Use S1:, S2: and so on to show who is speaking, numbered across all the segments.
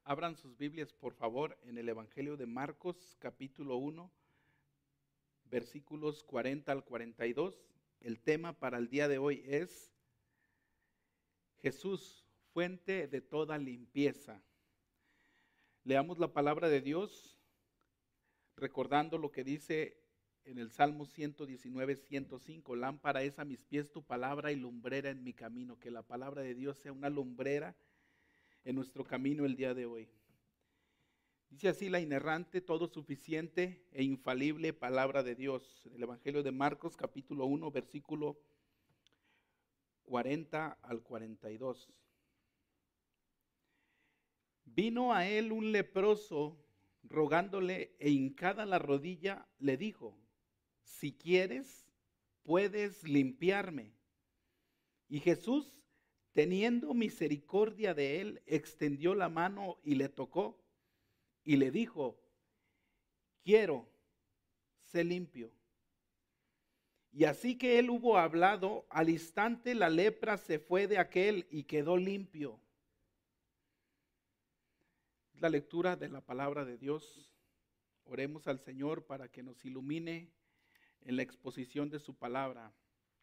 S1: Abran sus Biblias, por favor, en el Evangelio de Marcos, capítulo 1, versículos 40 al 42. El tema para el día de hoy es Jesús, fuente de toda limpieza. Leamos la palabra de Dios, recordando lo que dice en el Salmo 119, 105. Lámpara es a mis pies tu palabra y lumbrera en mi camino. Que la palabra de Dios sea una lumbrera en nuestro camino el día de hoy. Dice así la inerrante, todo suficiente e infalible palabra de Dios. El Evangelio de Marcos, capítulo 1, versículo 40 al 42. Vino a él un leproso, rogándole, e hincada la rodilla, le dijo: si quieres, puedes limpiarme. Y Jesús, teniendo misericordia de él, extendió la mano y le tocó, y le dijo: quiero, sé limpio. Y así que él hubo hablado, al instante la lepra se fue de aquel y quedó limpio. La lectura de la palabra de Dios. Oremos al Señor para que nos ilumine en la exposición de su palabra.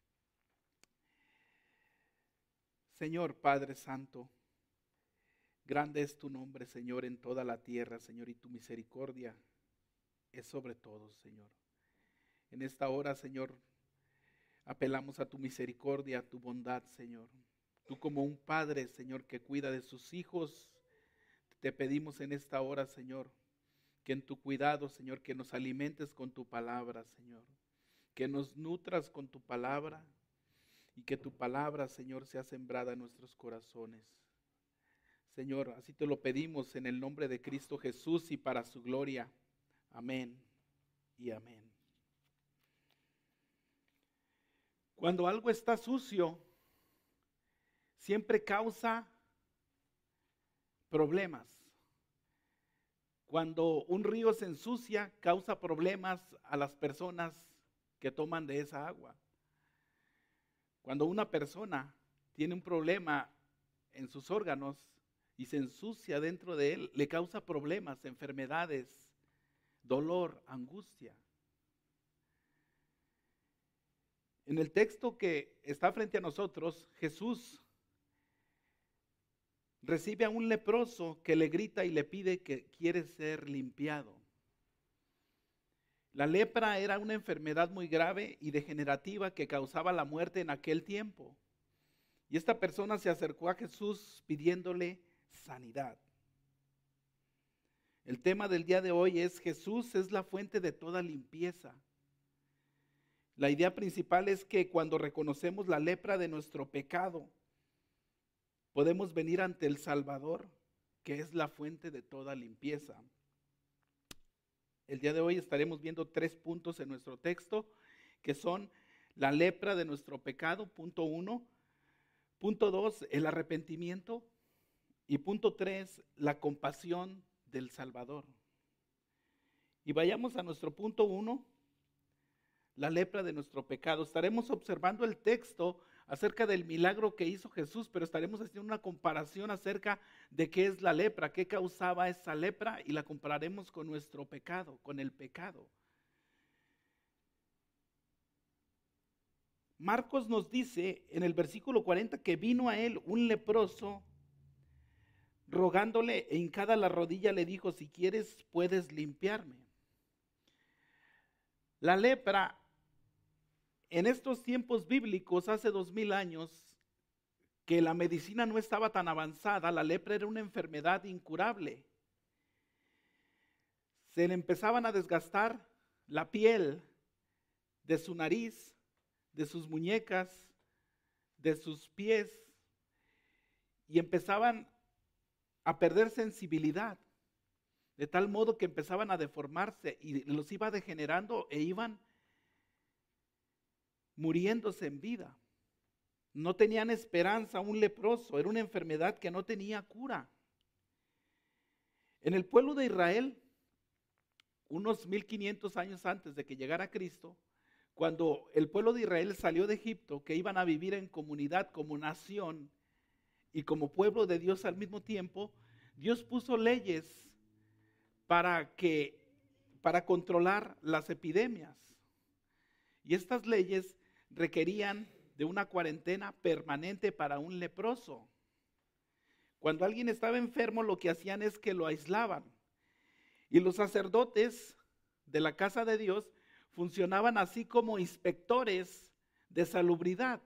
S1: Señor Padre Santo, grande es tu nombre, Señor, en toda la tierra, Señor, y tu misericordia es sobre todos, Señor. En esta hora, Señor, apelamos a tu misericordia, a tu bondad, Señor. Tú como un padre, Señor, que cuida de sus hijos, te pedimos en esta hora, Señor, que en tu cuidado, Señor, que nos alimentes con tu palabra, Señor. Que nos nutras con tu palabra y que tu palabra, Señor, sea sembrada en nuestros corazones. Señor, así te lo pedimos en el nombre de Cristo Jesús y para su gloria. Amén y amén. Cuando algo está sucio, siempre causa problemas. Cuando un río se ensucia, causa problemas a las personas que toman de esa agua. Cuando una persona tiene un problema en sus órganos y se ensucia dentro de él, le causa problemas, enfermedades, dolor, angustia. En el texto que está frente a nosotros, Jesús recibe a un leproso que le grita y le pide que quiere ser limpiado. La lepra era una enfermedad muy grave y degenerativa que causaba la muerte en aquel tiempo. Y esta persona se acercó a Jesús pidiéndole sanidad. El tema del día de hoy es: Jesús es la fuente de toda limpieza. La idea principal es que cuando reconocemos la lepra de nuestro pecado, podemos venir ante el Salvador, que es la fuente de toda limpieza. El día de hoy estaremos viendo 3 puntos en nuestro texto, que son la lepra de nuestro pecado, punto 1. Punto 2, el arrepentimiento. Y punto 3, la compasión del Salvador. Y vayamos a nuestro punto 1, la lepra de nuestro pecado. Estaremos observando el texto acerca del milagro que hizo Jesús, pero estaremos haciendo una comparación acerca de qué es la lepra, qué causaba esa lepra, y la compararemos con nuestro pecado, con el pecado. Marcos nos dice en el versículo 40 que vino a él un leproso, rogándole, e hincada la rodilla le dijo: si quieres, puedes limpiarme. La lepra, en estos tiempos bíblicos, hace 2000 años, que la medicina no estaba tan avanzada, la lepra era una enfermedad incurable. Se le empezaban a desgastar la piel de su nariz, de sus muñecas, de sus pies, y empezaban a perder sensibilidad, de tal modo que empezaban a deformarse y los iba degenerando e iban muriéndose en vida. No tenían esperanza. Un leproso era una enfermedad que no tenía cura. En el pueblo de Israel, unos 1500 años antes de que llegara Cristo, cuando el pueblo de Israel salió de Egipto, que iban a vivir en comunidad como nación y como pueblo de Dios al mismo tiempo, Dios puso leyes para controlar las epidemias. Y estas leyes requerían de una cuarentena permanente para un leproso. Cuando alguien estaba enfermo, lo que hacían es que lo aislaban. Y los sacerdotes de la casa de Dios funcionaban así como inspectores de salubridad.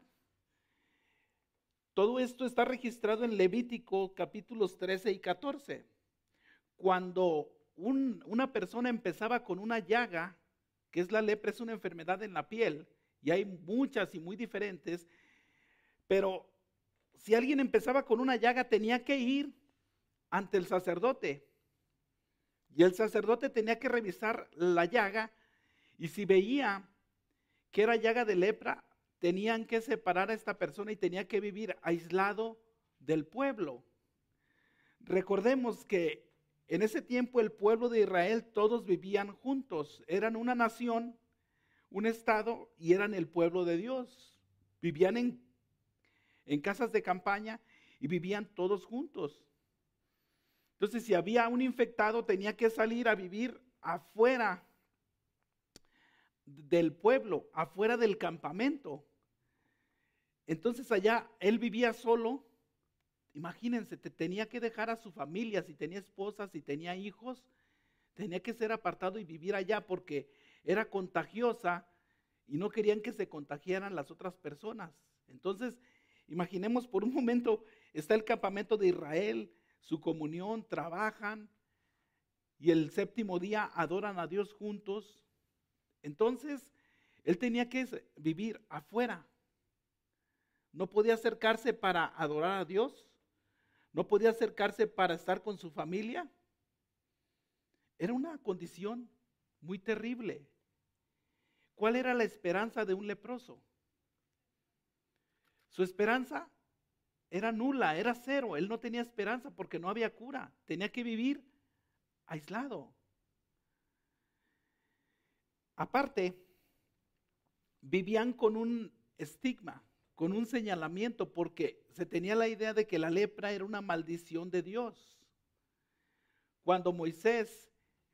S1: Todo esto está registrado en Levítico capítulos 13 y 14. Cuando una persona empezaba con una llaga, que es la lepra, es una enfermedad en la piel, y hay muchas y muy diferentes, pero si alguien empezaba con una llaga tenía que ir ante el sacerdote, y el sacerdote tenía que revisar la llaga, y si veía que era llaga de lepra, tenían que separar a esta persona y tenía que vivir aislado del pueblo. Recordemos que en ese tiempo el pueblo de Israel todos vivían juntos, eran una nación, un estado y eran el pueblo de Dios. Vivían en casas de campaña y vivían todos juntos. Entonces, si había un infectado, tenía que salir a vivir afuera del pueblo, afuera del campamento. Entonces allá él vivía solo. Imagínense, tenía que dejar a su familia, si tenía esposa, si tenía hijos, tenía que ser apartado y vivir allá porque era contagiosa y no querían que se contagiaran las otras personas. Entonces, imaginemos por un momento, está el campamento de Israel, su comunión, trabajan y el séptimo día adoran a Dios juntos. Entonces, él tenía que vivir afuera. No podía acercarse para adorar a Dios. No podía acercarse para estar con su familia. Era una condición muy terrible. ¿Cuál era la esperanza de un leproso? Su esperanza era nula, era cero. Él no tenía esperanza porque no había cura. Tenía que vivir aislado. Aparte, vivían con un estigma, con un señalamiento, porque se tenía la idea de que la lepra era una maldición de Dios. Cuando Moisés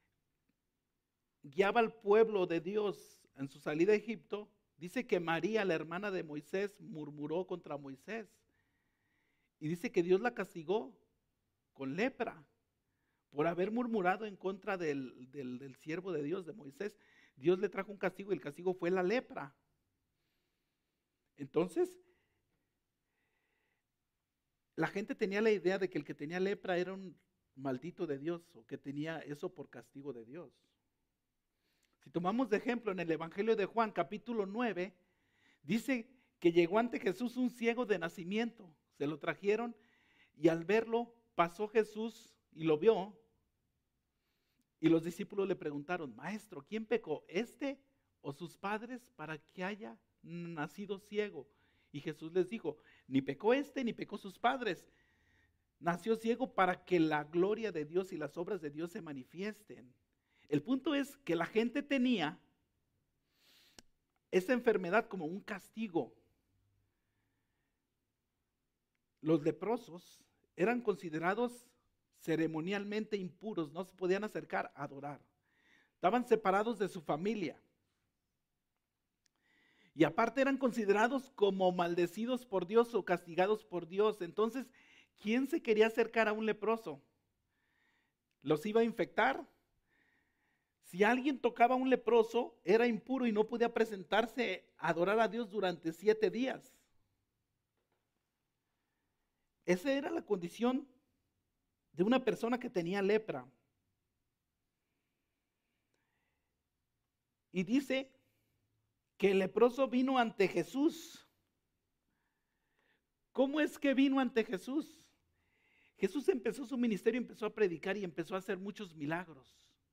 S1: guiaba al pueblo de Dios en su salida a Egipto, dice que María, la hermana de Moisés, murmuró contra Moisés. Y dice que Dios la castigó con lepra por haber murmurado en contra del siervo de Dios, de Moisés. Dios le trajo un castigo y el castigo fue la lepra. Entonces, la gente tenía la idea de que el que tenía lepra era un maldito de Dios o que tenía eso por castigo de Dios. Si tomamos de ejemplo en el Evangelio de Juan, capítulo 9, dice que llegó ante Jesús un ciego de nacimiento. Se lo trajeron y al verlo pasó Jesús y lo vio. Y los discípulos le preguntaron, maestro, ¿quién pecó, este o sus padres para que haya nacido ciego? Y Jesús les dijo, ni pecó este ni pecó sus padres. Nació ciego para que la gloria de Dios y las obras de Dios se manifiesten. El punto es que la gente tenía esa enfermedad como un castigo. Los leprosos eran considerados ceremonialmente impuros, no se podían acercar a adorar. Estaban separados de su familia. Y aparte eran considerados como maldecidos por Dios o castigados por Dios. Entonces, ¿quién se quería acercar a un leproso? ¿Los iba a infectar? Si alguien tocaba a un leproso, era impuro y no podía presentarse a adorar a Dios durante 7 días. Esa era la condición de una persona que tenía lepra. Y dice que el leproso vino ante Jesús. ¿Cómo es que vino ante Jesús? Jesús empezó su ministerio, empezó a predicar y empezó a hacer muchos milagros.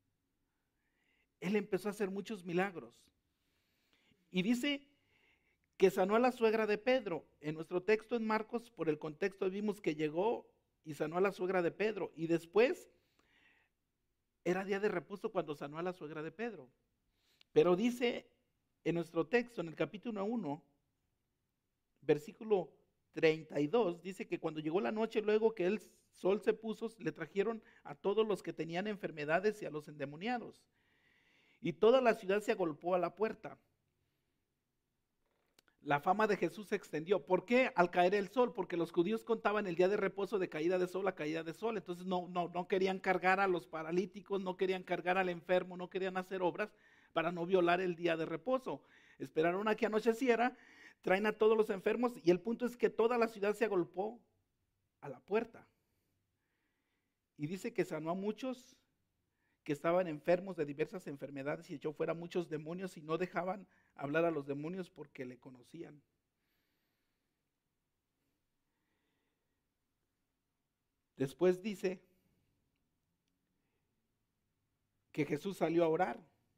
S1: Él empezó a hacer muchos milagros. Y dice que sanó a la suegra de Pedro. En nuestro texto en Marcos, por el contexto, vimos que llegó y sanó a la suegra de Pedro. Y después era día de reposo cuando sanó a la suegra de Pedro. Pero dice en nuestro texto, en el capítulo 1, versículo 32 dice que cuando llegó la noche, luego que el sol se puso, le trajeron a todos los que tenían enfermedades y a los endemoniados. Y toda la ciudad se agolpó a la puerta. La fama de Jesús se extendió. ¿Por qué? Al caer el sol, porque los judíos contaban el día de reposo de caída de sol a caída de sol. Entonces no querían cargar a los paralíticos, no querían cargar al enfermo, no querían hacer obras para no violar el día de reposo. Esperaron a que anocheciera, traen a todos los enfermos y el punto es que toda la ciudad se agolpó a la puerta. Y dice que sanó a muchos que estaban enfermos de diversas enfermedades y echó fuera muchos demonios y no dejaban hablar a los demonios porque le conocían. Después dice que Jesús salió a orar.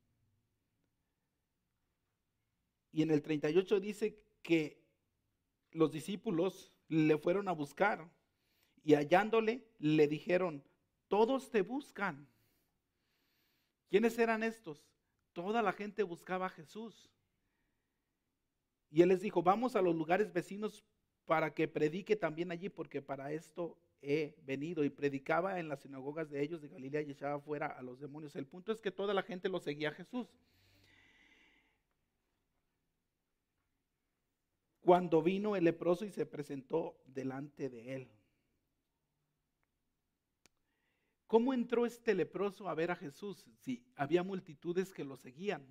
S1: Y en el 38 dice que los discípulos le fueron a buscar y hallándole le dijeron, todos te buscan. ¿Quiénes eran estos? Toda la gente buscaba a Jesús. Y él les dijo, vamos a los lugares vecinos para que predique también allí, porque para esto he venido. Y predicaba en las sinagogas de ellos de Galilea y echaba fuera a los demonios. El punto es que toda la gente lo seguía a Jesús. Cuando vino el leproso y se presentó delante de él. ¿Cómo entró este leproso a ver a Jesús si había multitudes que lo seguían?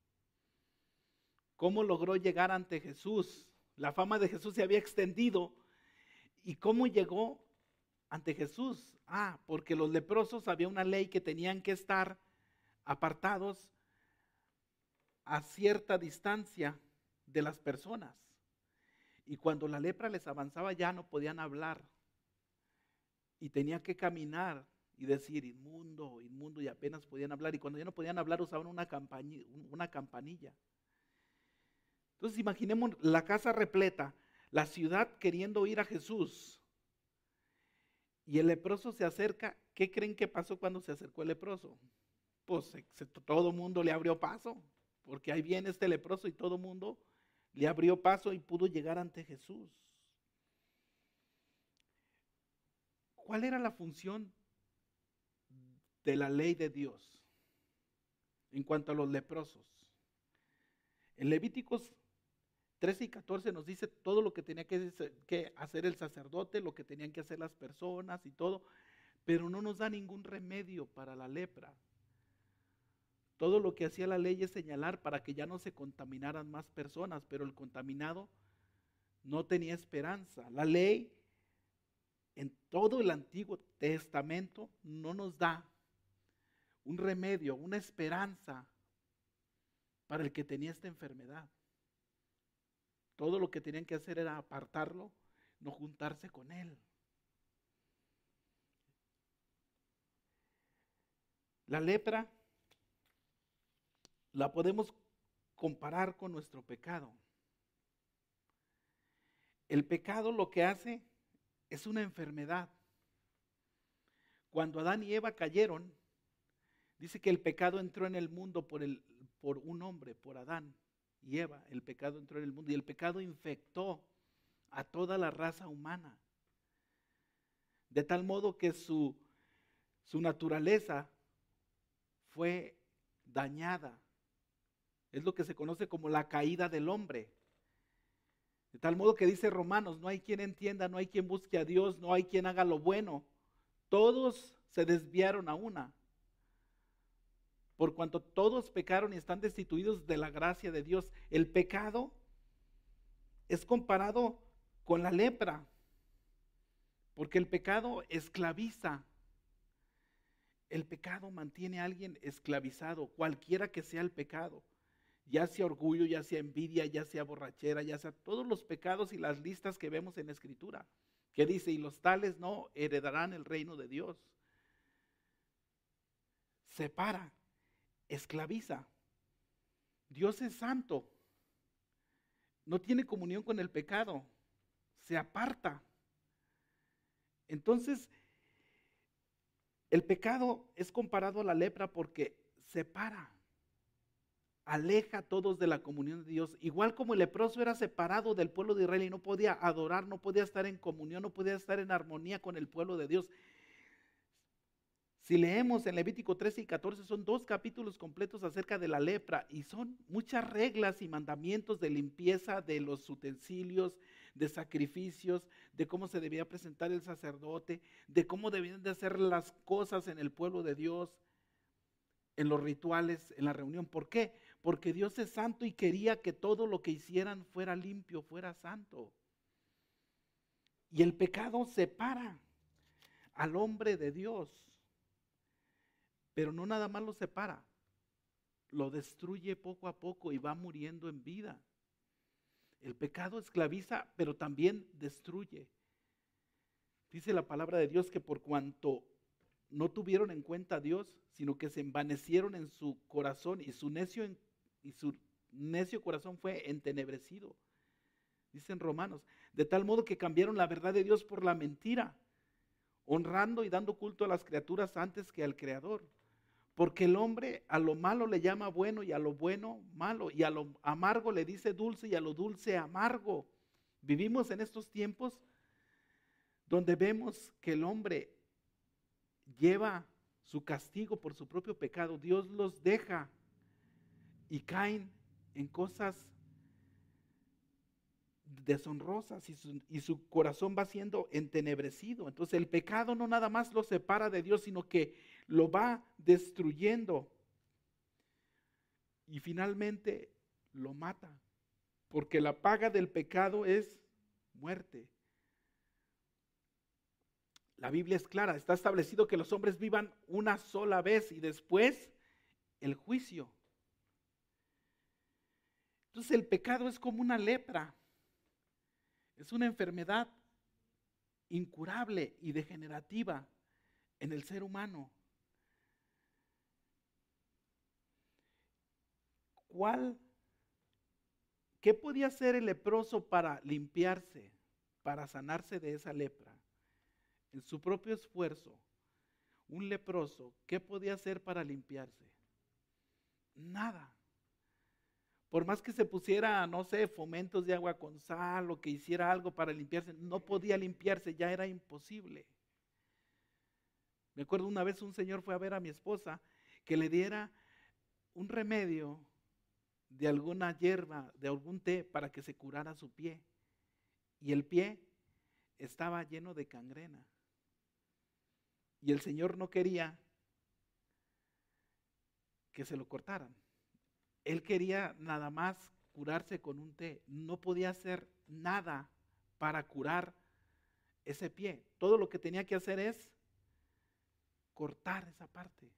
S1: ¿Cómo logró llegar ante Jesús? La fama de Jesús se había extendido. ¿Y cómo llegó ante Jesús? Porque los leprosos había una ley que tenían que estar apartados a cierta distancia de las personas. Y cuando la lepra les avanzaba ya no podían hablar. Y tenían que caminar y decir inmundo, inmundo, y apenas podían hablar. Y cuando ya no podían hablar usaban una campanilla. Entonces imaginemos la casa repleta, la ciudad queriendo ir a Jesús. Y el leproso se acerca. ¿Qué creen que pasó cuando se acercó el leproso? Pues todo el mundo le abrió paso, porque ahí viene este leproso y todo el mundo le abrió paso y pudo llegar ante Jesús. ¿Cuál era la función de la ley de Dios en cuanto a los leprosos? En Levíticos 13 y 14 nos dice todo lo que tenía que hacer el sacerdote, lo que tenían que hacer las personas y todo, pero no nos da ningún remedio para la lepra. Todo lo que hacía la ley es señalar para que ya no se contaminaran más personas, pero el contaminado no tenía esperanza. La ley en todo el Antiguo Testamento no nos da un remedio, una esperanza para el que tenía esta enfermedad. Todo lo que tenían que hacer era apartarlo, no juntarse con él. La lepra la podemos comparar con nuestro pecado. El pecado lo que hace es una enfermedad. Cuando Adán y Eva cayeron, dice que el pecado entró en el mundo por un hombre, por Adán y Eva. El pecado entró en el mundo y el pecado infectó a toda la raza humana. De tal modo que su naturaleza fue dañada. Es lo que se conoce como la caída del hombre. De tal modo que dice Romanos, no hay quien entienda, no hay quien busque a Dios, no hay quien haga lo bueno. Todos se desviaron a una. Por cuanto todos pecaron y están destituidos de la gracia de Dios. El pecado es comparado con la lepra, porque el pecado esclaviza. El pecado mantiene a alguien esclavizado, cualquiera que sea el pecado. Ya sea orgullo, ya sea envidia, ya sea borrachera, ya sea todos los pecados y las listas que vemos en la Escritura, que dice, y los tales no heredarán el reino de Dios. Separa, esclaviza. Dios es santo, no tiene comunión con el pecado, se aparta. Entonces, el pecado es comparado a la lepra porque separa aleja a todos de la comunión de Dios. Igual como el leproso era separado del pueblo de Israel y no podía adorar, no podía estar en comunión, no podía estar en armonía con el pueblo de Dios. Si leemos en Levítico 13 y 14, son 2 capítulos completos acerca de la lepra y son muchas reglas y mandamientos de limpieza de los utensilios, de sacrificios, de cómo se debía presentar el sacerdote, de cómo debían de hacer las cosas en el pueblo de Dios, en los rituales, en la reunión. ¿Por qué? Porque Dios es santo y quería que todo lo que hicieran fuera limpio, fuera santo. Y el pecado separa al hombre de Dios. Pero no nada más lo separa, lo destruye poco a poco y va muriendo en vida. El pecado esclaviza, pero también destruye. Dice la palabra de Dios que por cuanto no tuvieron en cuenta a Dios, sino que se envanecieron en su corazón y su necio corazón fue entenebrecido. Dicen Romanos, de tal modo que cambiaron la verdad de Dios por la mentira, honrando y dando culto a las criaturas antes que al Creador. Porque el hombre a lo malo le llama bueno y a lo bueno malo, y a lo amargo le dice dulce y a lo dulce amargo. Vivimos en estos tiempos donde vemos que el hombre lleva su castigo por su propio pecado. Dios los deja y caen en cosas deshonrosas y su corazón va siendo entenebrecido. Entonces el pecado no nada más lo separa de Dios, sino que lo va destruyendo y finalmente lo mata, porque la paga del pecado es muerte. La Biblia es clara, está establecido que los hombres vivan una sola vez y después el juicio. Entonces el pecado es como una lepra, es una enfermedad incurable y degenerativa en el ser humano. ¿Qué podía hacer el leproso para limpiarse, para sanarse de esa lepra? En su propio esfuerzo, un leproso, ¿qué podía hacer para limpiarse? Nada. Por más que se pusiera, no sé, fomentos de agua con sal o que hiciera algo para limpiarse, no podía limpiarse, ya era imposible. Me acuerdo una vez un señor fue a ver a mi esposa que le diera un remedio de alguna hierba, de algún té para que se curara su pie. Y el pie estaba lleno de gangrena. Y el Señor no quería que se lo cortaran. Él quería nada más curarse con un té. No podía hacer nada para curar ese pie. Todo lo que tenía que hacer es cortar esa parte.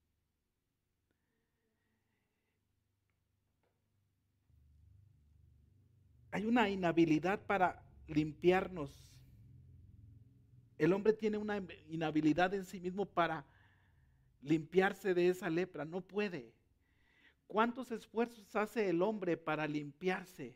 S1: Hay una inhabilidad para limpiarnos. El hombre tiene una inhabilidad en sí mismo para limpiarse de esa lepra. No puede. ¿Cuántos esfuerzos hace el hombre para limpiarse?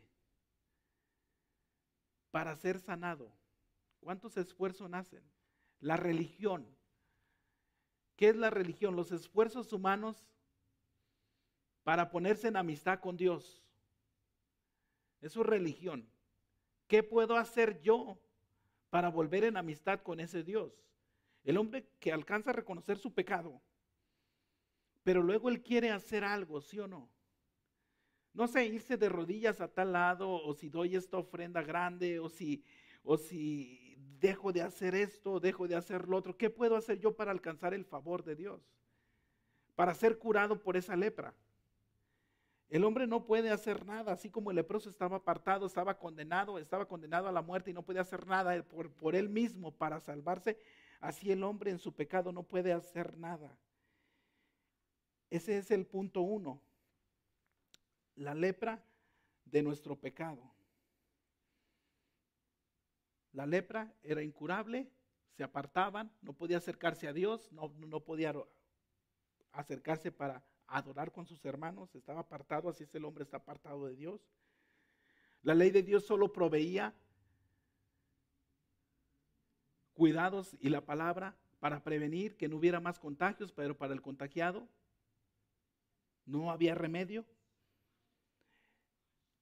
S1: Para ser sanado. ¿Cuántos esfuerzos hacen? La religión. ¿Qué es la religión? Los esfuerzos humanos para ponerse en amistad con Dios. Eso es religión. ¿Qué puedo hacer yo para volver en amistad con ese Dios? El hombre que alcanza a reconocer su pecado, pero luego él quiere hacer algo, ¿sí o no? No sé, irse de rodillas a tal lado, o si doy esta ofrenda grande, o si dejo de hacer esto, dejo de hacer lo otro. ¿Qué puedo hacer yo para alcanzar el favor de Dios? Para ser curado por esa lepra. El hombre no puede hacer nada, así como el leproso estaba apartado, estaba condenado a la muerte y no podía hacer nada por él mismo para salvarse, así el hombre en su pecado no puede hacer nada. Ese es el punto 1, la lepra de nuestro pecado. La lepra era incurable, se apartaban, no podía acercarse a Dios, no podía acercarse para adorar con sus hermanos, estaba apartado, así es el hombre, está apartado de Dios. La ley de Dios solo proveía cuidados y la palabra para prevenir que no hubiera más contagios, pero para el contagiado no había remedio.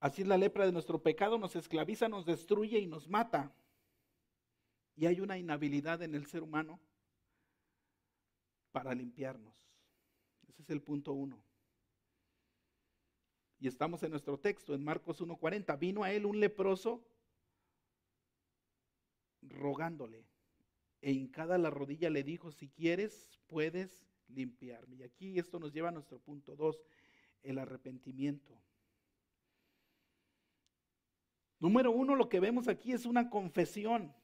S1: Así es la lepra de nuestro pecado, nos esclaviza, nos destruye y nos mata. Y hay una inhabilidad en el ser humano para limpiarnos. Ese es el punto 1. Y estamos en nuestro texto, en Marcos 1:40. Vino a él un leproso rogándole, e hincada la rodilla le dijo: si quieres, puedes limpiarme. Y aquí esto nos lleva a nuestro punto 2, el arrepentimiento. Número 1, lo que vemos aquí es una confesión.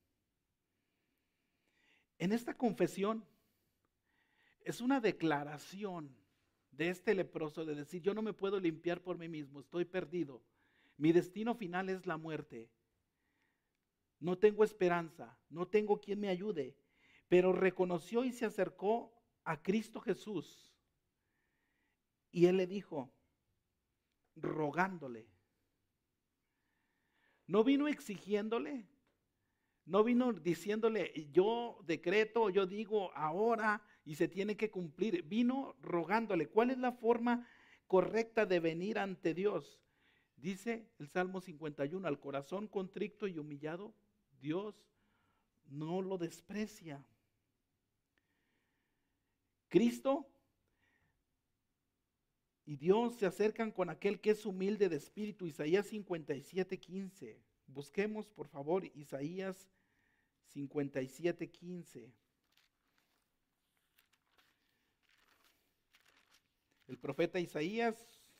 S1: En esta confesión es una declaración de este leproso de decir: yo no me puedo limpiar por mí mismo, estoy perdido. Mi destino final es la muerte. No tengo esperanza, no tengo quien me ayude. Pero reconoció y se acercó a Cristo Jesús. Y él le dijo, rogándole. No vino exigiéndole, no vino diciéndole: yo decreto, yo digo ahora y se tiene que cumplir. Vino rogándole. ¿Cuál es la forma correcta de venir ante Dios? Dice el Salmo 51, al corazón contrito y humillado, Dios no lo desprecia. Cristo y Dios se acercan con aquel que es humilde de espíritu. Isaías 57:15. Busquemos, por favor, Isaías 57:15. El profeta Isaías,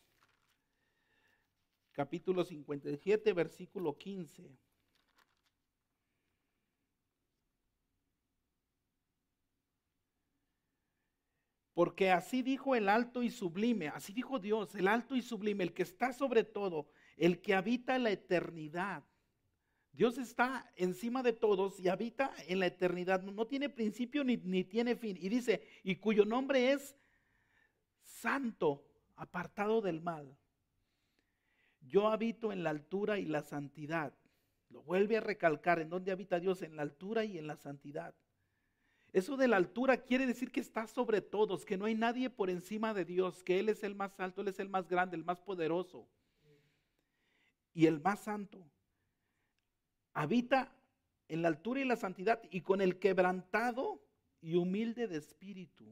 S1: capítulo 57, versículo 15. Porque así dijo el alto y sublime, así dijo Dios, el alto y sublime, el que está sobre todo, el que habita la eternidad. Dios está encima de todos y habita en la eternidad, no tiene principio ni tiene fin. Y dice, y cuyo nombre es santo, apartado del mal. Yo habito en la altura y la santidad. Lo vuelve a recalcar, ¿en dónde habita Dios? En la altura y en la santidad. Eso de la altura quiere decir que está sobre todos, que no hay nadie por encima de Dios, que Él es el más alto, Él es el más grande, el más poderoso y el más santo. Habita en la altura y la santidad y con el quebrantado y humilde de espíritu.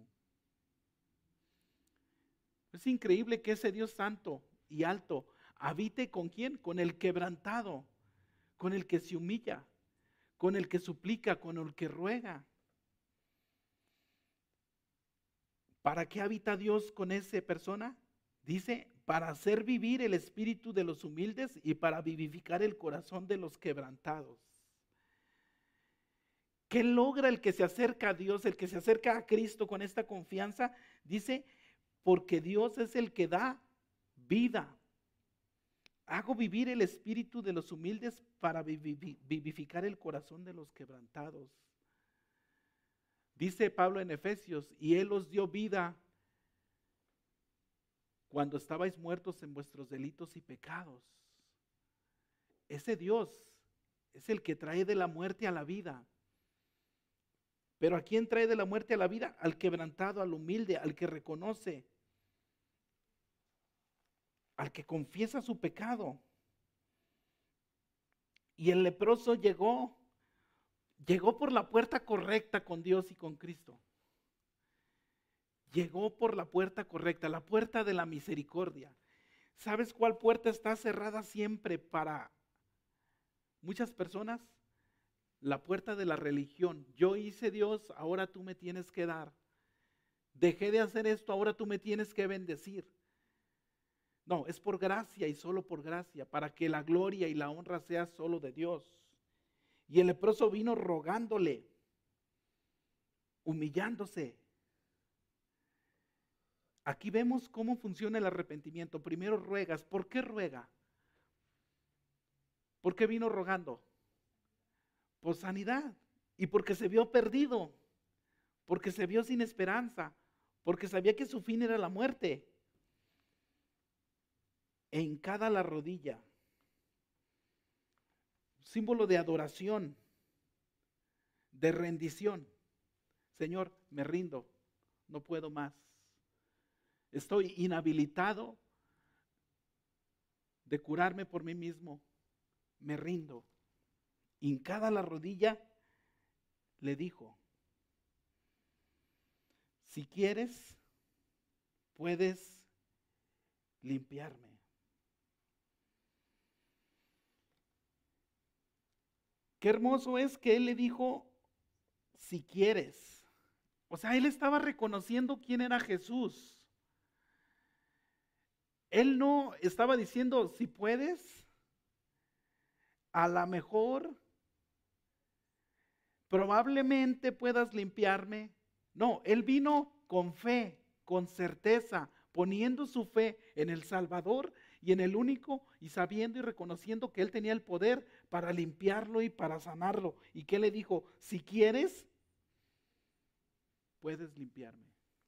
S1: Es increíble que ese Dios santo y alto habite ¿con quién? Con el quebrantado, con el que se humilla, con el que suplica, con el que ruega. ¿Para qué habita Dios con esa persona? Dice, para hacer vivir el espíritu de los humildes y para vivificar el corazón de los quebrantados. ¿Qué logra el que se acerca a Dios, el que se acerca a Cristo con esta confianza? Dice, porque Dios es el que da vida. Hago vivir el espíritu de los humildes para vivificar el corazón de los quebrantados. Dice Pablo en Efesios, y Él os dio vida cuando estabais muertos en vuestros delitos y pecados. Ese Dios es el que trae de la muerte a la vida. Pero ¿a quién trae de la muerte a la vida? Al quebrantado, al humilde, al que reconoce, al que confiesa su pecado. Y el leproso llegó por la puerta correcta con Dios y con Cristo. Llegó por la puerta correcta, la puerta de la misericordia. ¿Sabes cuál puerta está cerrada siempre para muchas personas? La puerta de la religión. Yo hice Dios, ahora tú me tienes que dar. Dejé de hacer esto, ahora tú me tienes que bendecir. No, es por gracia y solo por gracia, para que la gloria y la honra sea solo de Dios. Y el leproso vino rogándole, humillándose. Aquí vemos cómo funciona el arrepentimiento. Primero ruegas. ¿Por qué ruega? ¿Por qué vino rogando? Por sanidad. Y porque se vio perdido. Porque se vio sin esperanza. Porque sabía que su fin era la muerte. E hincada la rodilla. Símbolo de adoración. De rendición. Señor, me rindo. No puedo más. Estoy inhabilitado, de curarme por mí mismo, me rindo. Hincada la rodilla, le dijo, si quieres, puedes limpiarme. Qué hermoso es que él le dijo, si quieres. O sea, él estaba reconociendo quién era Jesús. Él no estaba diciendo, si puedes, a lo mejor, probablemente puedas limpiarme. No, él vino con fe, con certeza, poniendo su fe en el Salvador y en el único, y sabiendo y reconociendo que él tenía el poder para limpiarlo y para sanarlo. ¿Y qué le dijo? Si quieres, puedes limpiarme.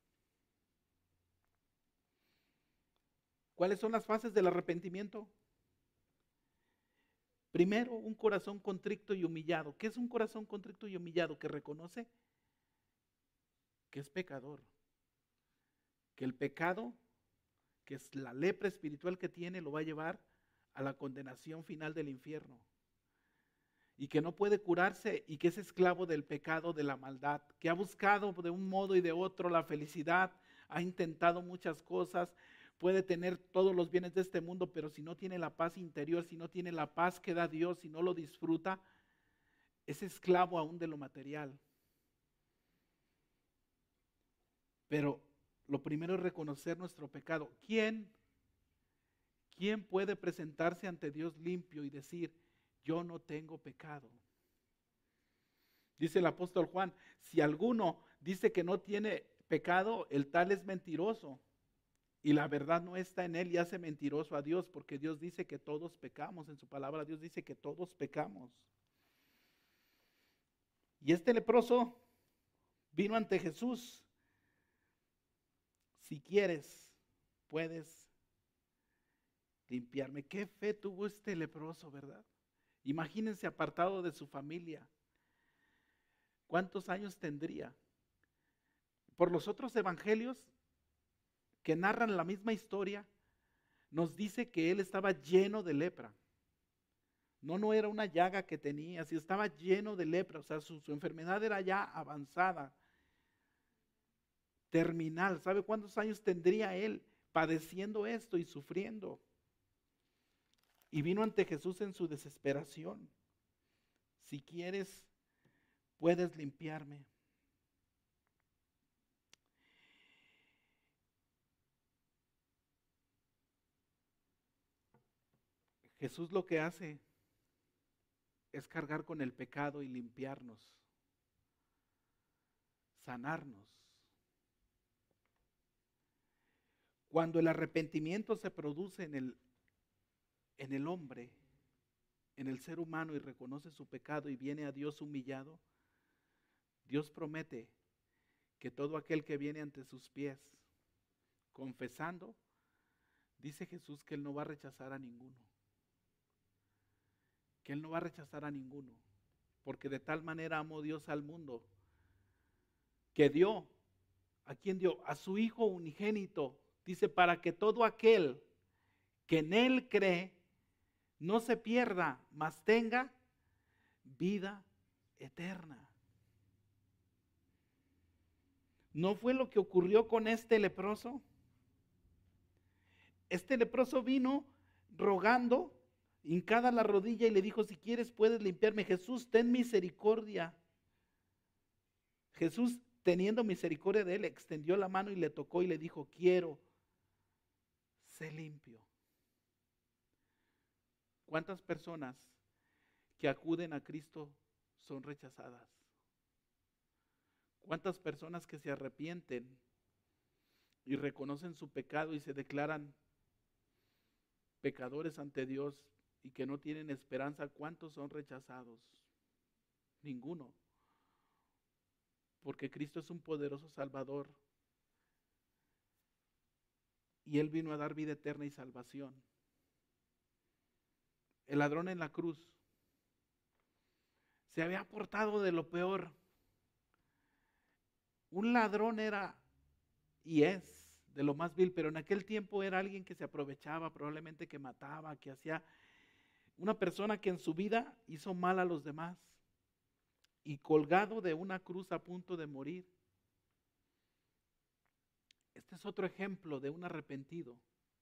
S1: ¿Cuáles son las fases del arrepentimiento? Primero, un corazón contrito y humillado. ¿Qué es un corazón contrito y humillado? Que reconoce que es pecador, que el pecado, que es la lepra espiritual que tiene, lo va a llevar a la condenación final del infierno, y que no puede curarse, y que es esclavo del pecado, de la maldad, que ha buscado de un modo y de otro la felicidad, ha intentado muchas cosas, puede tener todos los bienes de este mundo, pero si no tiene la paz interior, si no tiene la paz que da Dios, si no lo disfruta, es esclavo aún de lo material. Pero lo primero es reconocer nuestro pecado. ¿Quién puede presentarse ante Dios limpio y decir, yo no tengo pecado? Dice el apóstol Juan, si alguno dice que no tiene pecado, el tal es mentiroso, y la verdad no está en él y hace mentiroso a Dios, porque Dios dice que todos pecamos. En su palabra Dios dice que todos pecamos. Y este leproso vino ante Jesús. Si quieres, puedes limpiarme. Qué fe tuvo este leproso, ¿verdad? Imagínense, apartado de su familia. ¿Cuántos años tendría? Por los otros evangelios que narran la misma historia, nos dice que él estaba lleno de lepra. No era una llaga que tenía, sino estaba lleno de lepra. O sea, su enfermedad era ya avanzada, terminal. ¿Sabe cuántos años tendría él padeciendo esto y sufriendo? Y vino ante Jesús en su desesperación. Si quieres, puedes limpiarme. Jesús lo que hace es cargar con el pecado y limpiarnos, sanarnos. Cuando el arrepentimiento se produce en el hombre, en el ser humano, y reconoce su pecado y viene a Dios humillado, Dios promete que todo aquel que viene ante sus pies, confesando, dice Jesús que Él no va a rechazar a ninguno. Que Él no va a rechazar a ninguno. Porque de tal manera amó Dios al mundo, que dio, ¿a quién dio? A su Hijo unigénito. Dice, para que todo aquel que en Él cree, no se pierda, mas tenga vida eterna. ¿No fue lo que ocurrió con este leproso? Este leproso vino rogando, hincada la rodilla, y le dijo, si quieres puedes limpiarme. Jesús, ten misericordia. Jesús, teniendo misericordia de él, extendió la mano y le tocó y le dijo, quiero, sé limpio. ¿Cuántas personas que acuden a Cristo son rechazadas? ¿Cuántas personas que se arrepienten y reconocen su pecado y se declaran pecadores ante Dios y que no tienen esperanza? ¿Cuántos son rechazados? Ninguno. Porque Cristo es un poderoso Salvador y Él vino a dar vida eterna y salvación. El ladrón en la cruz se había portado de lo peor. Un ladrón era y es de lo más vil, pero en aquel tiempo era alguien que se aprovechaba, probablemente que mataba, que hacía una persona que en su vida hizo mal a los demás y colgado de una cruz a punto de morir. Este es otro ejemplo de un arrepentido.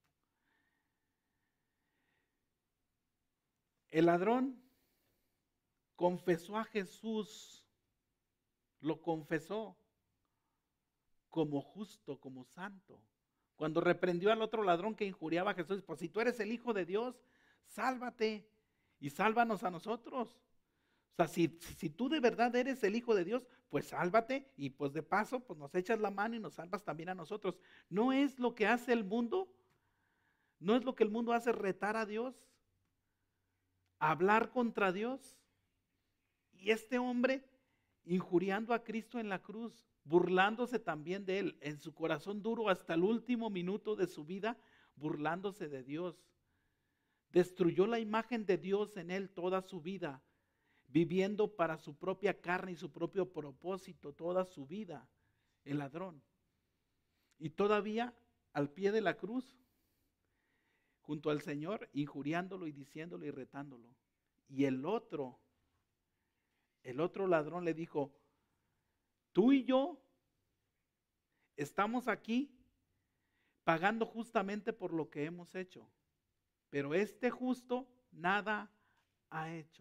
S1: El ladrón confesó a Jesús, lo confesó como justo, como santo. Cuando reprendió al otro ladrón que injuriaba a Jesús, pues si tú eres el Hijo de Dios, sálvate y sálvanos a nosotros. O sea, si tú de verdad eres el Hijo de Dios, pues sálvate y pues de paso pues nos echas la mano y nos salvas también a nosotros. ¿No es lo que hace el mundo? ¿No es lo que el mundo hace, retar a Dios? ¿Hablar contra Dios? Y este hombre injuriando a Cristo en la cruz, burlándose también de él, en su corazón duro hasta el último minuto de su vida, burlándose de Dios. Destruyó la imagen de Dios en él toda su vida, viviendo para su propia carne y su propio propósito toda su vida, el ladrón. Y todavía al pie de la cruz, junto al Señor, injuriándolo y diciéndolo y retándolo. Y el otro ladrón le dijo, tú y yo estamos aquí pagando justamente por lo que hemos hecho, pero este justo nada ha hecho.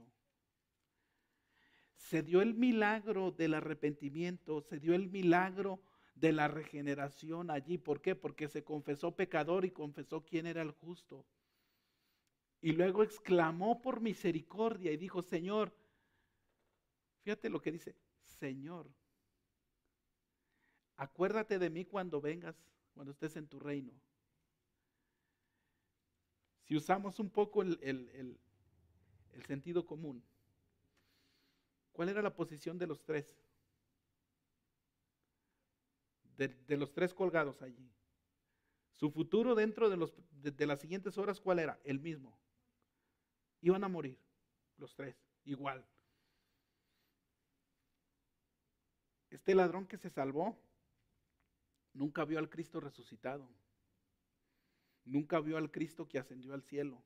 S1: Se dio el milagro del arrepentimiento, se dio el milagro de la regeneración allí. ¿Por qué? Porque se confesó pecador y confesó quién era el justo. Y luego exclamó por misericordia y dijo, Señor, fíjate lo que dice, Señor, acuérdate de mí cuando vengas, cuando estés en tu reino. Si usamos un poco el sentido común, ¿cuál era la posición de los tres? De los tres colgados allí. Su futuro dentro de las siguientes horas, ¿cuál era? El mismo. Iban a morir los tres, igual. Este ladrón que se salvó nunca vio al Cristo resucitado. Nunca vio al Cristo que ascendió al cielo.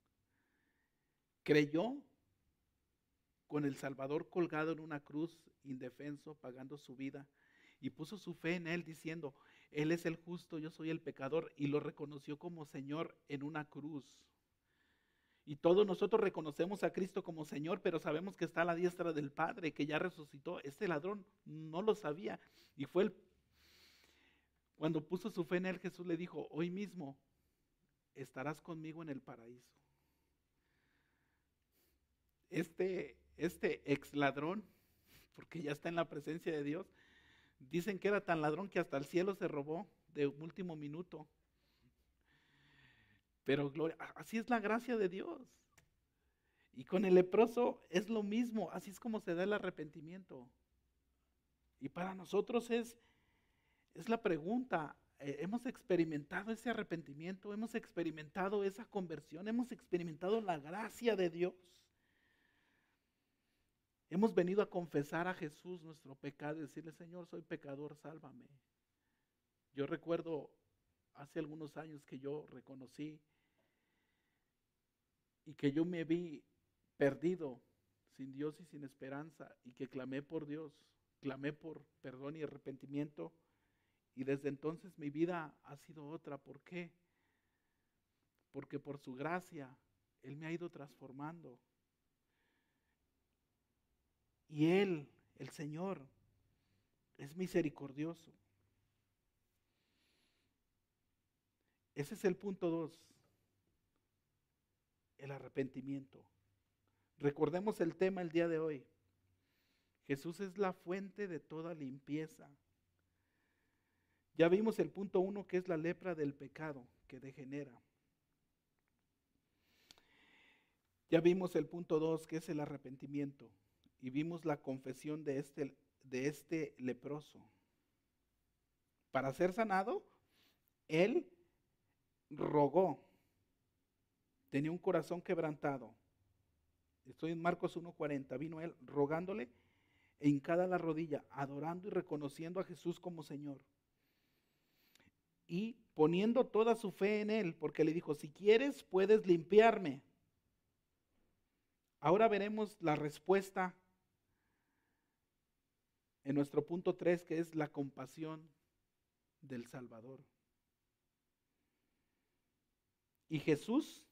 S1: Creyó con el Salvador colgado en una cruz, indefenso, pagando su vida, y puso su fe en Él diciendo, Él es el justo, yo soy el pecador, y lo reconoció como Señor en una cruz. Y todos nosotros reconocemos a Cristo como Señor, pero sabemos que está a la diestra del Padre, que ya resucitó. Este ladrón no lo sabía, y cuando puso su fe en Él, Jesús le dijo, hoy mismo estarás conmigo en el paraíso. Este ex ladrón, porque ya está en la presencia de Dios, dicen que era tan ladrón que hasta el cielo se robó de último minuto. Pero gloria, así es la gracia de Dios. Y con el leproso es lo mismo, así es como se da el arrepentimiento. Y para nosotros es la pregunta, ¿hemos experimentado ese arrepentimiento? ¿Hemos experimentado esa conversión? ¿Hemos experimentado la gracia de Dios? Hemos venido a confesar a Jesús nuestro pecado y decirle, Señor, soy pecador, sálvame. Yo recuerdo hace algunos años que yo reconocí y que yo me vi perdido, sin Dios y sin esperanza, y que clamé por Dios, clamé por perdón y arrepentimiento, y desde entonces mi vida ha sido otra. ¿Por qué? Porque por su gracia Él me ha ido transformando. Y Él, el Señor, es misericordioso. Ese es el punto 2, el arrepentimiento. Recordemos el tema el día de hoy. Jesús es la fuente de toda limpieza. Ya vimos el punto 1, que es la lepra del pecado que degenera. Ya vimos el punto 2, que es el arrepentimiento. Y vimos la confesión de este leproso. Para ser sanado, él rogó. Tenía un corazón quebrantado. Estoy en Marcos 1:40. Vino él rogándole e hincada la rodilla, adorando y reconociendo a Jesús como Señor. y poniendo toda su fe en él, porque le dijo, si quieres, puedes limpiarme. Ahora veremos la respuesta en nuestro punto 3, que es la compasión del Salvador. Y Jesús,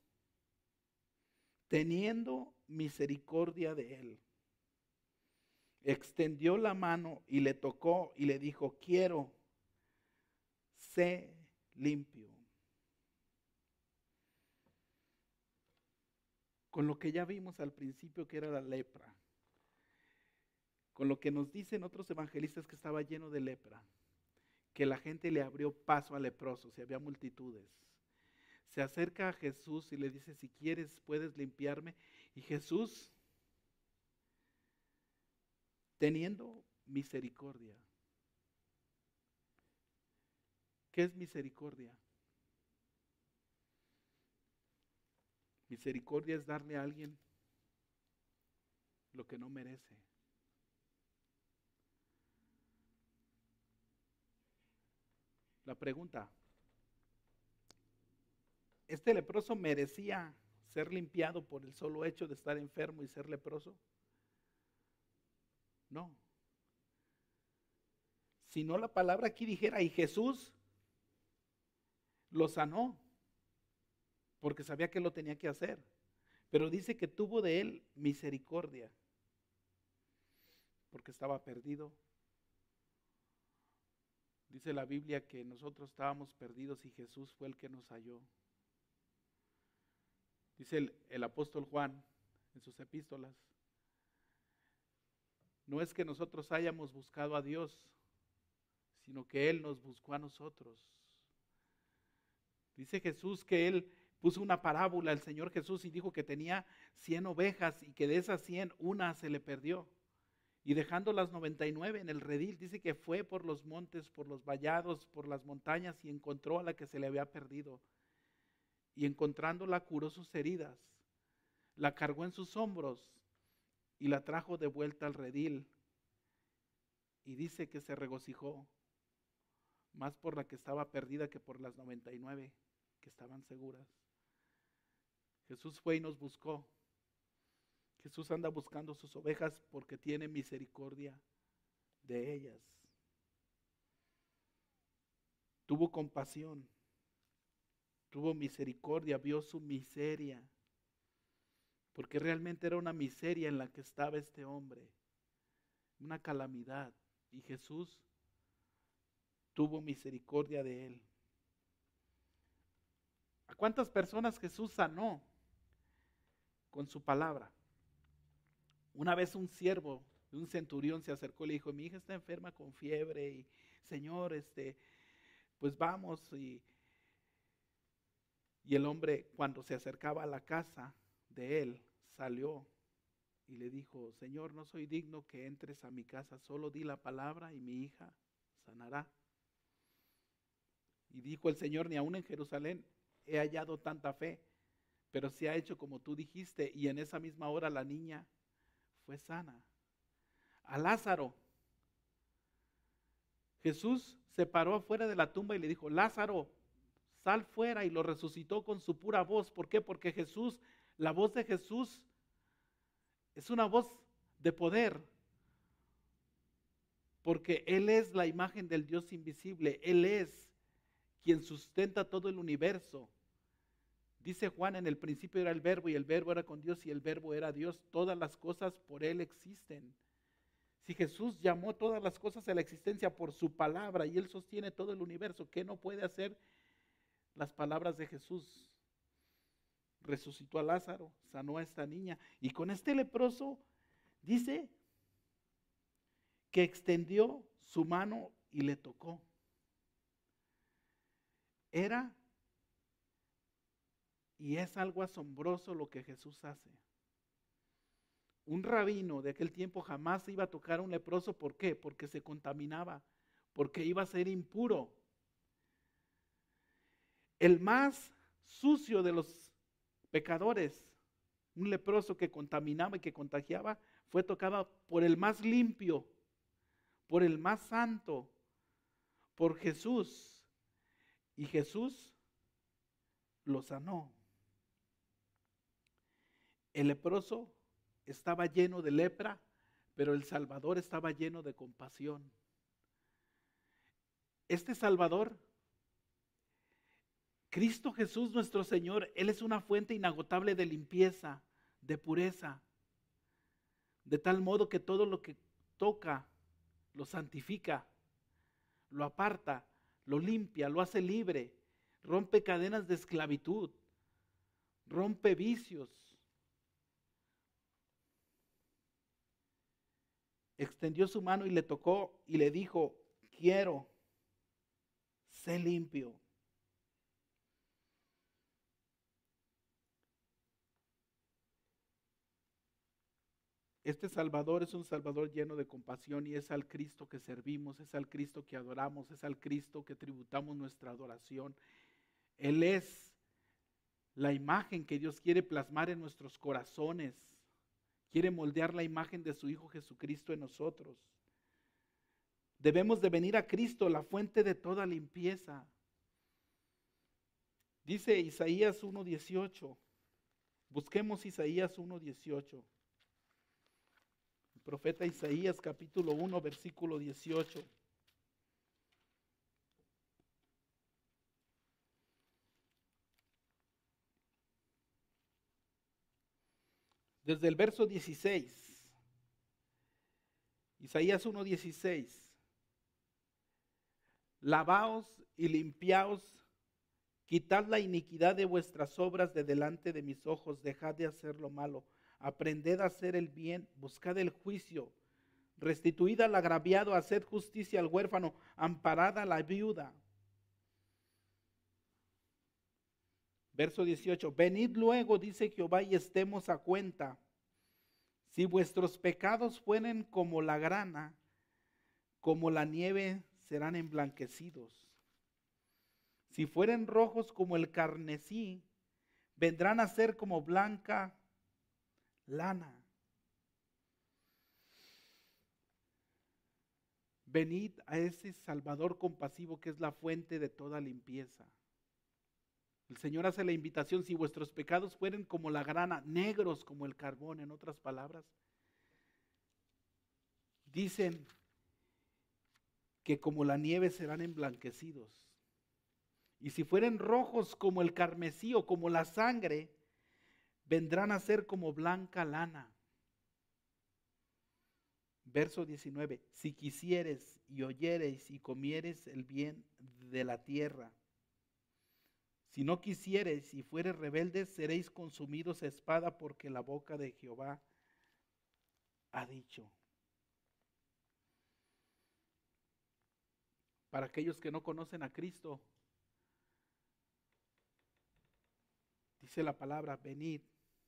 S1: teniendo misericordia de él, extendió la mano y le tocó y le dijo, quiero, sé limpio. Con lo que ya vimos al principio que era la lepra, con lo que nos dicen otros evangelistas que estaba lleno de lepra, que la gente le abrió paso al leproso, si había multitudes. Se acerca a Jesús y le dice, si quieres puedes limpiarme. Y Jesús, teniendo misericordia. ¿Qué es misericordia? Misericordia es darle a alguien lo que no merece. La pregunta, ¿este leproso merecía ser limpiado por el solo hecho de estar enfermo y ser leproso? No. Si no, la palabra aquí dijera, y Jesús lo sanó, porque sabía que lo tenía que hacer. Pero dice que tuvo de él misericordia, porque estaba perdido. Dice la Biblia que nosotros estábamos perdidos y Jesús fue el que nos halló. Dice el apóstol Juan en sus epístolas, no es que nosotros hayamos buscado a Dios, sino que Él nos buscó a nosotros. Dice Jesús que Él puso una parábola, el Señor Jesús, y dijo que tenía 100 ovejas y que de esas 100 una se le perdió. Y dejando las 99 en el redil, dice que fue por los montes, por los vallados, por las montañas y encontró a la que se le había perdido. Y encontrándola curó sus heridas, la cargó en sus hombros y la trajo de vuelta al redil. Y dice que se regocijó más por la que estaba perdida que por las 99 que estaban seguras. Jesús fue y nos buscó. Jesús anda buscando sus ovejas porque tiene misericordia de ellas. Tuvo compasión, tuvo misericordia, vio su miseria, porque realmente era una miseria en la que estaba este hombre, una calamidad, y Jesús tuvo misericordia de él. ¿A cuántas personas Jesús sanó con su palabra? Una vez un siervo de un centurión se acercó y le dijo, mi hija está enferma con fiebre y Señor, pues vamos. Y el hombre, cuando se acercaba a la casa de él, salió y le dijo, Señor, no soy digno que entres a mi casa, solo di la palabra y mi hija sanará. Y dijo el Señor, ni aún en Jerusalén he hallado tanta fe, pero se ha hecho como tú dijiste, y en esa misma hora la niña fue sana. A Lázaro, Jesús se paró afuera de la tumba y le dijo, Lázaro, sal fuera, y lo resucitó con su pura voz. ¿Por qué? Porque Jesús, la voz de Jesús es una voz de poder, porque Él es la imagen del Dios invisible, Él es quien sustenta todo el universo. Dice Juan, en el principio era el verbo y el verbo era con Dios y el verbo era Dios. Todas las cosas por Él existen. Si Jesús llamó todas las cosas a la existencia por su palabra y Él sostiene todo el universo, ¿qué no puede hacer las palabras de Jesús? Resucitó a Lázaro, sanó a esta niña, y con este leproso dice que extendió su mano y le tocó. Era y es algo asombroso lo que Jesús hace. Un rabino de aquel tiempo jamás iba a tocar a un leproso. ¿Por qué? Porque se contaminaba, porque iba a ser impuro. El más sucio de los pecadores, un leproso que contaminaba y que contagiaba, fue tocado por el más limpio, por el más santo, por Jesús. y Jesús lo sanó. El leproso estaba lleno de lepra, pero el Salvador estaba lleno de compasión. Este Salvador, Cristo Jesús nuestro Señor, Él es una fuente inagotable de limpieza, de pureza, de tal modo que todo lo que toca lo santifica, lo aparta, lo limpia, lo hace libre, rompe cadenas de esclavitud, rompe vicios. Extendió su mano y le tocó y le dijo: quiero, sé limpio. Este Salvador es un Salvador lleno de compasión y es al Cristo que servimos, es al Cristo que adoramos, es al Cristo que tributamos nuestra adoración. Él es la imagen que Dios quiere plasmar en nuestros corazones. Quiere moldear la imagen de su Hijo Jesucristo en nosotros. Debemos de venir a Cristo, la fuente de toda limpieza. Dice Isaías 1:18. Busquemos Isaías 1:18. El profeta Isaías capítulo 1, versículo 18. Desde el verso 16. Isaías 1:16. Lavaos y limpiaos, quitad la iniquidad de vuestras obras de delante de mis ojos, dejad de hacer lo malo, aprended a hacer el bien, buscad el juicio, restituid al agraviado, haced justicia al huérfano, amparad a la viuda. Verso 18, venid luego, dice Jehová, y estemos a cuenta. Si vuestros pecados fueren como la grana, como la nieve serán emblanquecidos. Si fueren rojos como el carmesí, vendrán a ser como blanca lana. Venid a ese Salvador compasivo que es la fuente de toda limpieza. El Señor hace la invitación: si vuestros pecados fueren como la grana, negros como el carbón, en otras palabras, dicen que como la nieve serán emblanquecidos. Y si fueren rojos como el carmesí o como la sangre, vendrán a ser como blanca lana. Verso 19, si quisieres y oyereis y comiereis el bien de la tierra. Si no quisiereis y fuereis rebeldes, seréis consumidos a espada, porque la boca de Jehová ha dicho. Para aquellos que no conocen a Cristo, dice la palabra: venid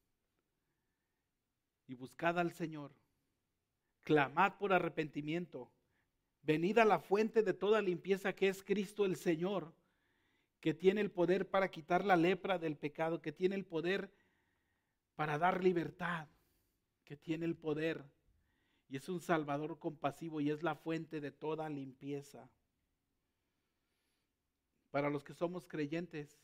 S1: y buscad al Señor, clamad por arrepentimiento, venid a la fuente de toda limpieza que es Cristo el Señor, que tiene el poder para quitar la lepra del pecado, que tiene el poder para dar libertad, que tiene el poder y es un Salvador compasivo y es la fuente de toda limpieza. Para los que somos creyentes,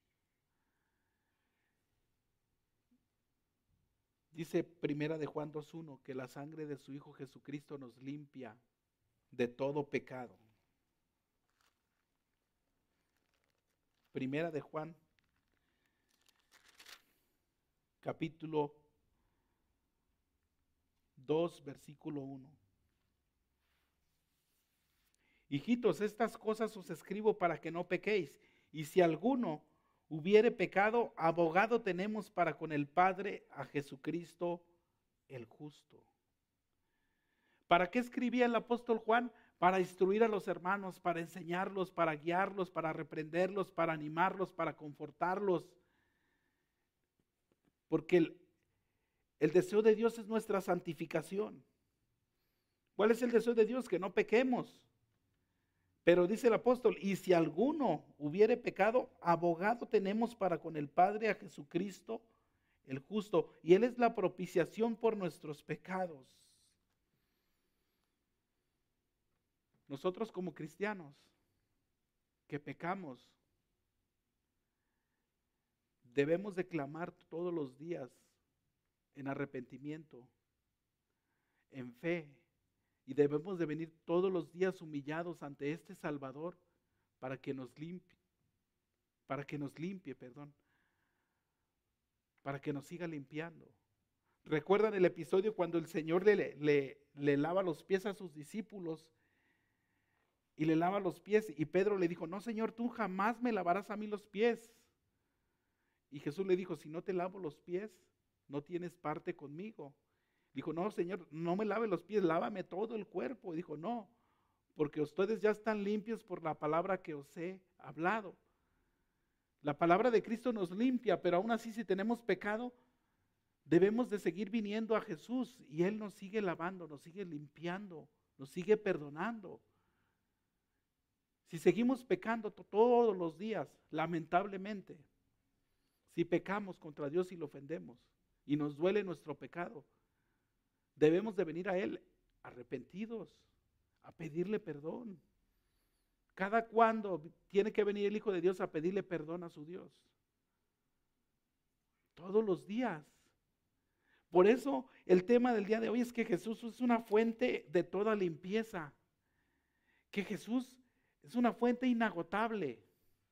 S1: dice Primera de Juan 2:1 que la sangre de su Hijo Jesucristo nos limpia de todo pecado. Primera de Juan, capítulo 2, versículo 1. Hijitos, estas cosas os escribo para que no pequéis. Y si alguno hubiere pecado, abogado tenemos para con el Padre, a Jesucristo el justo. ¿Para qué escribía el apóstol Juan? Para instruir a los hermanos, para enseñarlos, para guiarlos, para reprenderlos, para animarlos, para confortarlos. Porque el deseo de Dios es nuestra santificación. ¿Cuál es el deseo de Dios? Que no pequemos. Pero dice el apóstol: y si alguno hubiere pecado, abogado tenemos para con el Padre, a Jesucristo el justo. Y Él es la propiciación por nuestros pecados. Nosotros como cristianos que pecamos, debemos de clamar todos los días en arrepentimiento, en fe, y debemos de venir todos los días humillados ante este Salvador para que nos limpie, para que nos siga limpiando. ¿Recuerdan el episodio cuando el Señor le lava los pies a sus discípulos? Y le lava los pies, y Pedro le dijo, no, Señor, tú jamás me lavarás a mí los pies. Y Jesús le dijo, si no te lavo los pies, no tienes parte conmigo. Dijo, no, Señor, no me lave los pies, lávame todo el cuerpo. Y dijo, no, porque ustedes ya están limpios por la palabra que os he hablado. La palabra de Cristo nos limpia, pero aún así si tenemos pecado, debemos de seguir viniendo a Jesús y Él nos sigue lavando, nos sigue limpiando, nos sigue perdonando. Si seguimos pecando todos los días, lamentablemente, si pecamos contra Dios y lo ofendemos y nos duele nuestro pecado, debemos de venir a Él arrepentidos, a pedirle perdón. ¿Cada cuándo tiene que venir el Hijo de Dios a pedirle perdón a su Dios? Todos los días. Por eso el tema del día de hoy es que Jesús es una fuente de toda limpieza. Que Jesús es una fuente inagotable.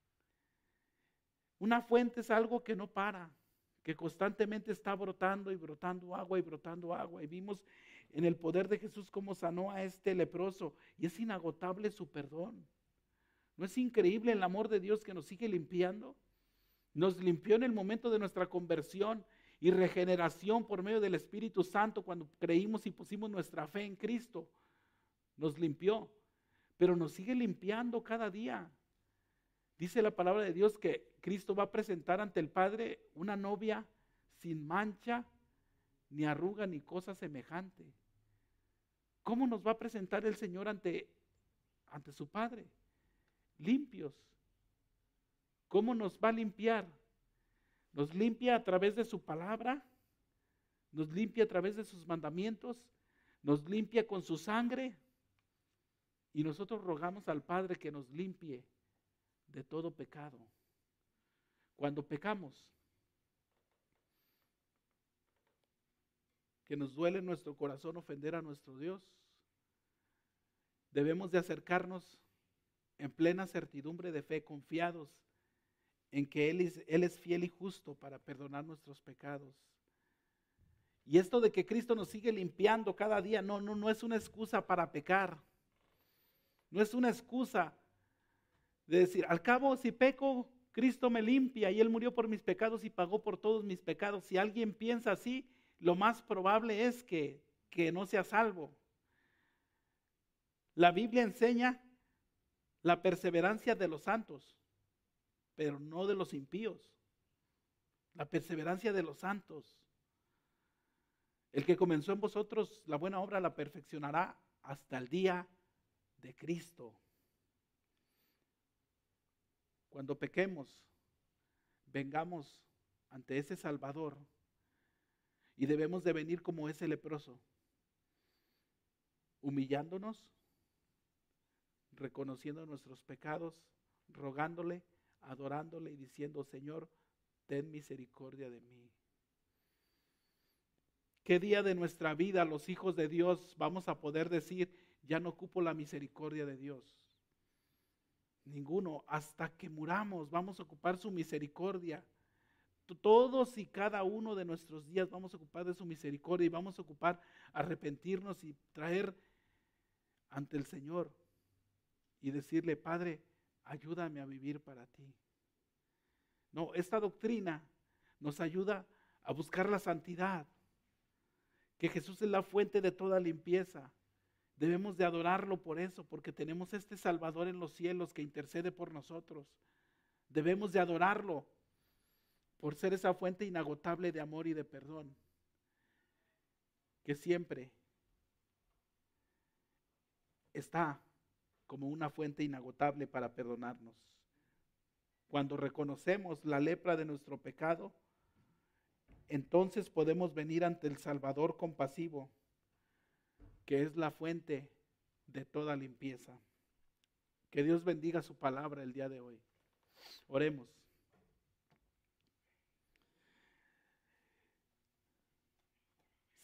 S1: Una fuente es algo que no para, que constantemente está brotando y brotando agua y brotando agua. Y vimos en el poder de Jesús cómo sanó a este leproso. Y es inagotable su perdón. ¿No es increíble el amor de Dios que nos sigue limpiando? Nos limpió en el momento de nuestra conversión y regeneración por medio del Espíritu Santo cuando creímos y pusimos nuestra fe en Cristo. Nos limpió, pero nos sigue limpiando cada día. Dice la palabra de Dios que Cristo va a presentar ante el Padre una novia sin mancha, ni arruga, ni cosa semejante. ¿Cómo nos va a presentar el Señor ante su Padre? Limpios. ¿Cómo nos va a limpiar? Nos limpia a través de su palabra, nos limpia a través de sus mandamientos, nos limpia con su sangre y nosotros rogamos al Padre que nos limpie de todo pecado. Cuando pecamos, que nos duele en nuestro corazón ofender a nuestro Dios, debemos de acercarnos en plena certidumbre de fe, confiados en que Él es fiel y justo para perdonar nuestros pecados. Y esto de que Cristo nos sigue limpiando cada día, no es una excusa para pecar. No es una excusa de decir, al cabo si peco, Cristo me limpia y Él murió por mis pecados y pagó por todos mis pecados. Si alguien piensa así, lo más probable es que no sea salvo. La Biblia enseña la perseverancia de los santos, pero no de los impíos. La perseverancia de los santos. El que comenzó en vosotros la buena obra la perfeccionará hasta el día de Cristo. Cuando pequemos, vengamos ante ese Salvador y debemos de venir como ese leproso, humillándonos, reconociendo nuestros pecados, rogándole, adorándole y diciendo, Señor, ten misericordia de mí. ¿Qué día de nuestra vida los hijos de Dios vamos a poder decir, ya no ocupo la misericordia de Dios? Ninguno. Hasta que muramos vamos a ocupar su misericordia. Todos y cada uno de nuestros días vamos a ocupar de su misericordia y vamos a ocupar arrepentirnos y traer ante el Señor y decirle, Padre, ayúdame a vivir para ti. No, esta doctrina nos ayuda a buscar la santidad, que Jesús es la fuente de toda limpieza. Debemos de adorarlo por eso, porque tenemos este Salvador en los cielos que intercede por nosotros. Debemos de adorarlo por ser esa fuente inagotable de amor y de perdón, que siempre está como una fuente inagotable para perdonarnos. Cuando reconocemos la lepra de nuestro pecado, entonces podemos venir ante el Salvador compasivo, que es la fuente de toda limpieza. Que Dios bendiga su palabra el día de hoy. Oremos.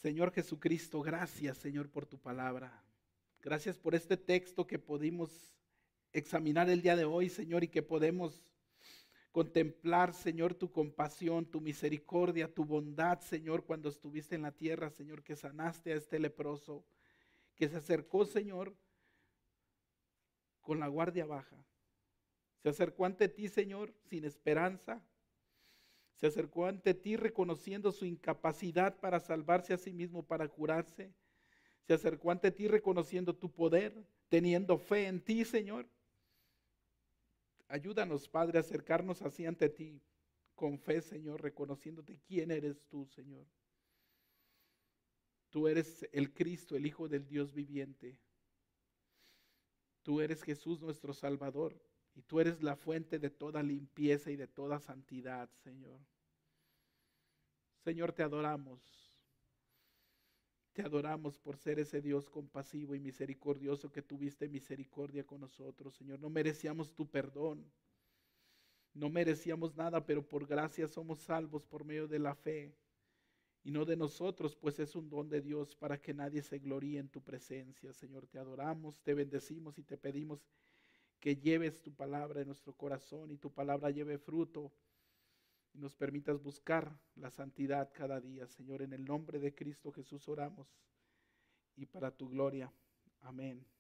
S1: Señor Jesucristo, gracias, Señor, por tu palabra. Gracias por este texto que pudimos examinar el día de hoy, Señor, y que podemos contemplar, Señor, tu compasión, tu misericordia, tu bondad, Señor, cuando estuviste en la tierra, Señor, que sanaste a este leproso, que se acercó, Señor, con la guardia baja. Se acercó ante ti, Señor, sin esperanza. Se acercó ante ti reconociendo su incapacidad para salvarse a sí mismo, para curarse. Se acercó ante ti reconociendo tu poder, teniendo fe en ti, Señor. Ayúdanos, Padre, a acercarnos así ante ti, con fe, Señor, reconociéndote quién eres tú, Señor. Tú eres el Cristo, el Hijo del Dios viviente. Tú eres Jesús nuestro Salvador. Y tú eres la fuente de toda limpieza y de toda santidad, Señor. Señor, te adoramos. Te adoramos por ser ese Dios compasivo y misericordioso que tuviste misericordia con nosotros, Señor. No merecíamos tu perdón. No merecíamos nada, pero por gracia somos salvos por medio de la fe. Y no de nosotros, pues es un don de Dios para que nadie se gloríe en tu presencia. Señor, te adoramos, te bendecimos y te pedimos que lleves tu palabra en nuestro corazón y tu palabra lleve fruto y nos permitas buscar la santidad cada día. Señor, en el nombre de Cristo Jesús oramos y para tu gloria. Amén.